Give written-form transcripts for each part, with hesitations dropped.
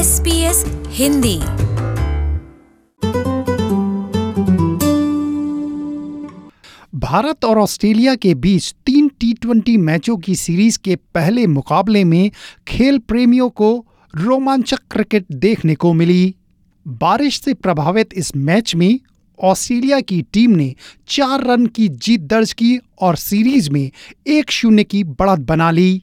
SBS Hindi. Bharat और Australia के बीच 3 टी20 मैचों की सीरीज के पहले मुकाबले में खेल प्रेमियों को रोमांचक क्रिकेट देखने को मिली। बारिश से प्रभावित इस मैच में ऑस्ट्रेलिया की टीम ने 4 रन की जीत दर्ज की और सीरीज में 1-0 की बढ़त बना ली।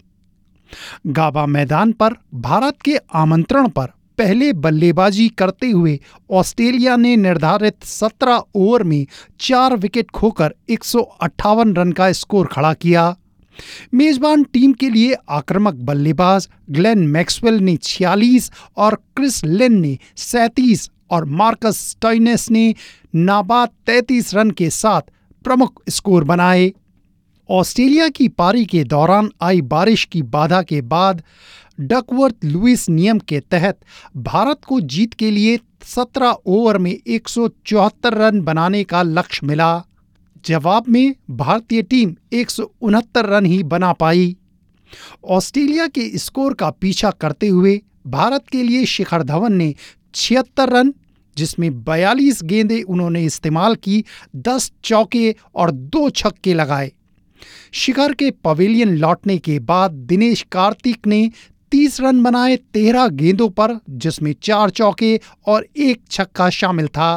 गाबा मैदान पर भारत के आमंत्रण पर पहले बल्लेबाजी करते हुए ऑस्ट्रेलिया ने निर्धारित 17 ओवर में 4 विकेट खोकर 158 रन का स्कोर खड़ा किया। मेजबान टीम के लिए आक्रामक बल्लेबाज ग्लेन मैक्सवेल ने 46 और क्रिस लिन ने 37 और मार्कस स्टोइनिस ने नाबाद 33 रन के साथ प्रमुख स्कोर बनाए। ऑस्ट्रेलिया की पारी के दौरान आई बारिश की बाधा के बाद डकवर्थ लुइस नियम के तहत भारत को जीत के लिए 17 ओवर में 174 रन बनाने का लक्ष्य मिला। जवाब में भारतीय टीम 169 रन ही बना पाई। ऑस्ट्रेलिया के स्कोर का पीछा करते हुए भारत के लिए शिखर धवन ने 76 रन, जिसमें 42 गेंदें उन्होंने इस्तेमाल की, 10 चौके और 2 छक्के लगाए। शिखर के पवेलियन लौटने के बाद दिनेश कार्तिक ने 30 रन बनाए 13 गेंदों पर, जिसमें 4 चौके और 1 छक्का शामिल था।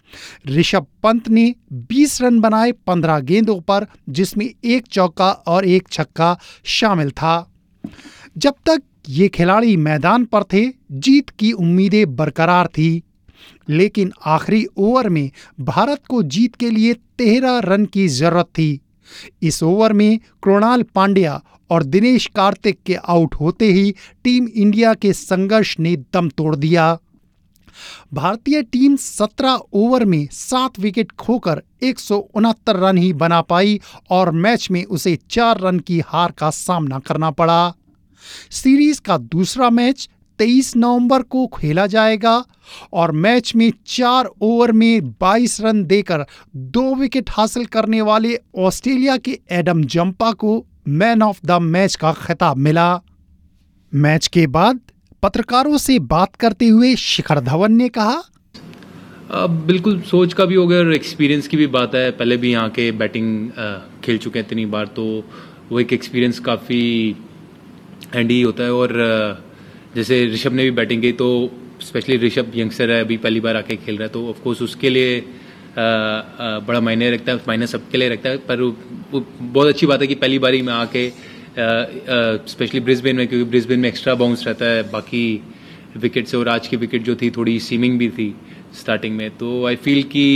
ऋषभ पंत ने 20 रन बनाए 15 गेंदों पर, जिसमें 1 चौका और 1 छक्का शामिल था। जब तक ये खिलाड़ी मैदान पर थे, जीत की उम्मीदें बरकरार थी, लेकिन आखिरी ओवर में भारत को जीत के लिए 13 रन की जरूरत थी। इस ओवर में कृणाल पांड्या और दिनेश कार्तिक के आउट होते ही टीम इंडिया के संघर्ष ने दम तोड़ दिया। भारतीय टीम 17 ओवर में 7 विकेट खोकर 169 रन ही बना पाई और मैच में उसे 4 रन की हार का सामना करना पड़ा। सीरीज का दूसरा मैच 23 नवंबर को खेला जाएगा और मैच में 4 ओवर में 22 रन देकर 2 विकेट हासिल करने वाले ऑस्ट्रेलिया के एडम जंपा को मैन ऑफ द मैच का खिताब मिला। मैच के बाद पत्रकारों से बात करते हुए शिखर धवन ने कहा, बिल्कुल सोच का भी हो गया और एक्सपीरियंस की भी बात है। पहले भी यहाँ के बैटिंग खेल चुके हैं इतनी बार, तो वो एक एक्सपीरियंस काफ़ी हैंडी होता है। और जैसे ऋषभ ने भी बैटिंग की, तो स्पेशली ऋषभ यंगस्टर है, अभी पहली बार आके खेल रहा है, तो ऑफ कोर्स उसके लिए बड़ा मायने रखता है, मायने सबके लिए रखता है। पर वो बहुत अच्छी बात है कि पहली बारी में आके स्पेशली ब्रिस्बेन में, क्योंकि ब्रिस्बेन में एक्स्ट्रा बाउंस रहता है बाकी विकेट से, और आज की विकेट जो थी थोड़ी सीमिंग भी थी स्टार्टिंग में, तो आई फील कि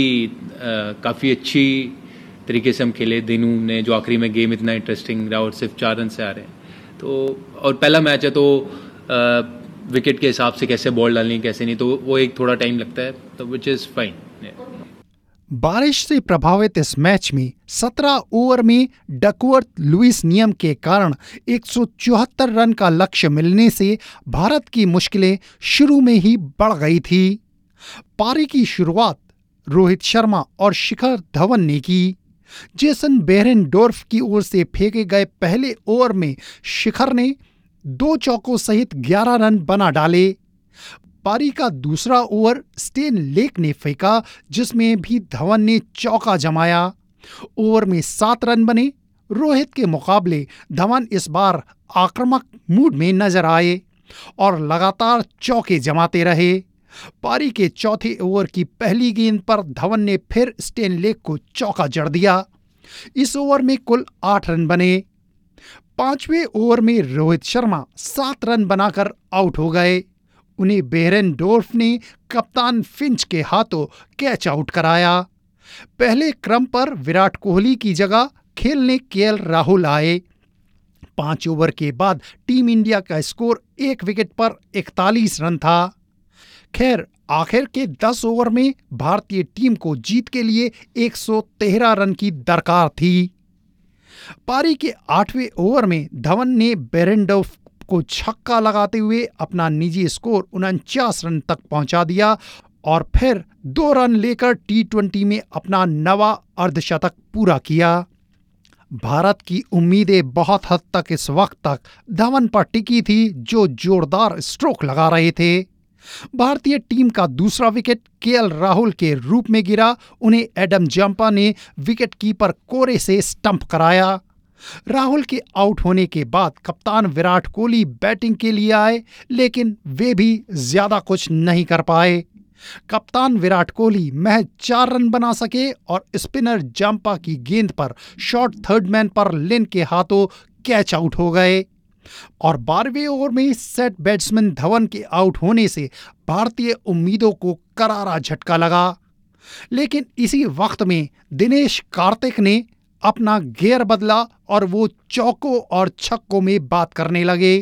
काफ़ी अच्छी तरीके से हम खेले। दिनू ने जो आखिरी में गेम इतना इंटरेस्टिंग रहा और सिर्फ 4 रन से आ रहे हैं, तो और पहला मैच है, तो विकेट के हिसाब से कैसे बॉल डालनी कैसे नहीं, तो वो एक थोड़ा टाइम लगता है, तो विच इज़ फाइन। बारिश से प्रभावित इस मैच में 17 ओवर में डकवर्थ लुइस नियम के कारण 174 रन का लक्ष्य मिलने से भारत की मुश्किलें शुरू में ही बढ़ गई थी। पारी की शुरुआत रोहित शर्मा और शिखर धवन ने की। जेसन बेरेंडोर्फ की ओर से फेंके गए पहले ओवर में शिखर ने 2 चौकों सहित 11 रन बना डाले। पारी का दूसरा ओवर स्टेन लेक ने फेंका, जिसमें भी धवन ने चौका जमाया। ओवर में 7 रन बने। रोहित के मुकाबले धवन इस बार आक्रामक मूड में नजर आए और लगातार चौके जमाते रहे। पारी के चौथे ओवर की पहली गेंद पर धवन ने फिर स्टेन लेक को चौका जड़ दिया। इस ओवर में कुल 8 रन बने। 5वें ओवर में रोहित शर्मा 7 रन बनाकर आउट हो गए। उन्हें बेरेंडोर्फ ने कप्तान फिंच के हाथों कैच आउट कराया। पहले क्रम पर विराट कोहली की जगह खेलने केएल राहुल आए। 5 ओवर के बाद टीम इंडिया का स्कोर 1 विकेट पर 41 रन था। खैर, आखिर के 10 ओवर में भारतीय टीम को जीत के लिए 113 रन की दरकार थी। पारी के 8वें ओवर में धवन ने बेरेंडोर्फ को छक्का लगाते हुए अपना निजी स्कोर 49 रन तक पहुंचा दिया और फिर 2 रन लेकर टी20 में अपना 9वां अर्धशतक पूरा किया। भारत की उम्मीदें बहुत हद तक इस वक्त तक धवन पर टिकी थी, जो जोरदार स्ट्रोक लगा रहे थे। भारतीय टीम का दूसरा विकेट केएल राहुल के रूप में गिरा। उन्हें एडम जंपा ने विकेट कीपर कोरे से स्टंप कराया। राहुल के आउट होने के बाद कप्तान विराट कोहली बैटिंग के लिए आए, लेकिन वे भी ज्यादा कुछ नहीं कर पाए। कप्तान विराट कोहली महज 4 रन बना सके और स्पिनर जंपा की गेंद पर शॉर्ट थर्ड मैन पर लिन के हाथों कैच आउट हो गए और 12वें ओवर में सेट बैट्समैन धवन के आउट होने से भारतीय उम्मीदों को करारा झटका लगा। लेकिन इसी वक्त में दिनेश कार्तिक ने अपना गियर बदला और वो चौकों और छक्कों में बात करने लगे।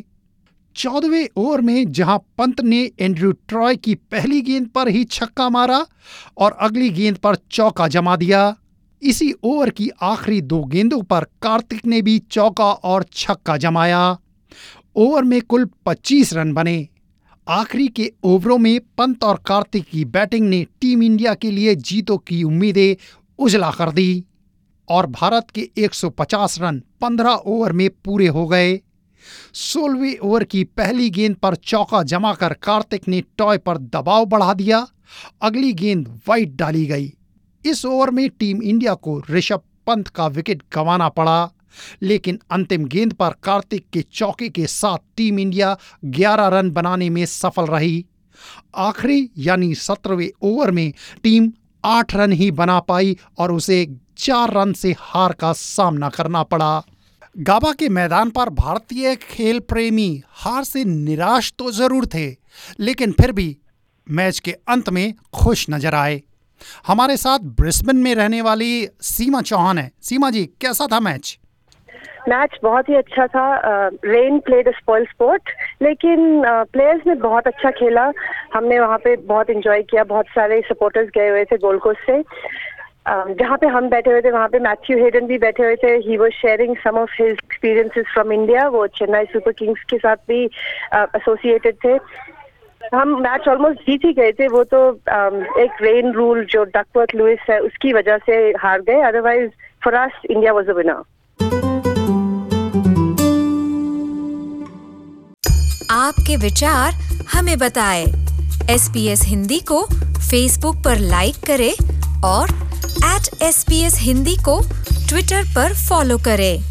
14वें ओवर में जहां पंत ने एंड्रयू ट्रॉय की पहली गेंद पर ही छक्का मारा और अगली गेंद पर चौका जमा दिया। इसी ओवर की आखिरी 2 गेंदों पर कार्तिक ने भी चौका और छक्का जमाया। ओवर में कुल 25 रन बने। आखिरी के ओवरों में पंत और कार्तिक की बैटिंग ने टीम इंडिया के लिए जीतों की उम्मीदें उजला कर दी और भारत के 150 रन 15 ओवर में पूरे हो गए। 16वें ओवर की पहली गेंद पर चौका जमाकर कार्तिक ने टॉय पर दबाव बढ़ा दिया। अगली गेंद वाइड डाली गई। इस ओवर में टीम इंडिया को ऋषभ पंत का विकेट गंवाना पड़ा, लेकिन अंतिम गेंद पर कार्तिक के चौके के साथ टीम इंडिया 11 रन बनाने में सफल रही। आखिरी यानी 17वें ओवर में टीम 8 रन ही बना पाई और उसे 4 रन से हार का सामना करना पड़ा। गाबा के मैदान पर भारतीय खेल प्रेमी हार से निराश तो जरूर थे, लेकिन फिर भी मैच के अंत में खुश नजर आए। हमारे साथ ब्रिस्बेन में रहने वाली सीमा चौहान है। सीमा जी, कैसा था मैच? मैच बहुत ही अच्छा था। Rain played a spoil sport, लेकिन प्लेयर्स ने बहुत अच्छा खेला। हमने वहाँ पे बहुत एंजॉय किया। बहुत सारे सपोर्टर्स गए हुए थे गोल्ड कोस्ट से। जहाँ पे हम बैठे हुए थे वहाँ पे मैथ्यू हेडन भी बैठे हुए थे। He was sharing some of his experiences from India. वो चेन्नई सुपर किंग्स के साथ भी एसोसिएटेड थे। हम मैच ऑलमोस्ट जीत ही गए थे। वो तो एक रेन रूल जो डकवर्थ लुइस है उसकी वजह से हार गए। Otherwise for us India was the winner. आपके विचार हमें बताएं। SBS हिंदी को फेसबुक पर लाइक करें और @SBS हिंदी को ट्विटर पर फॉलो करें।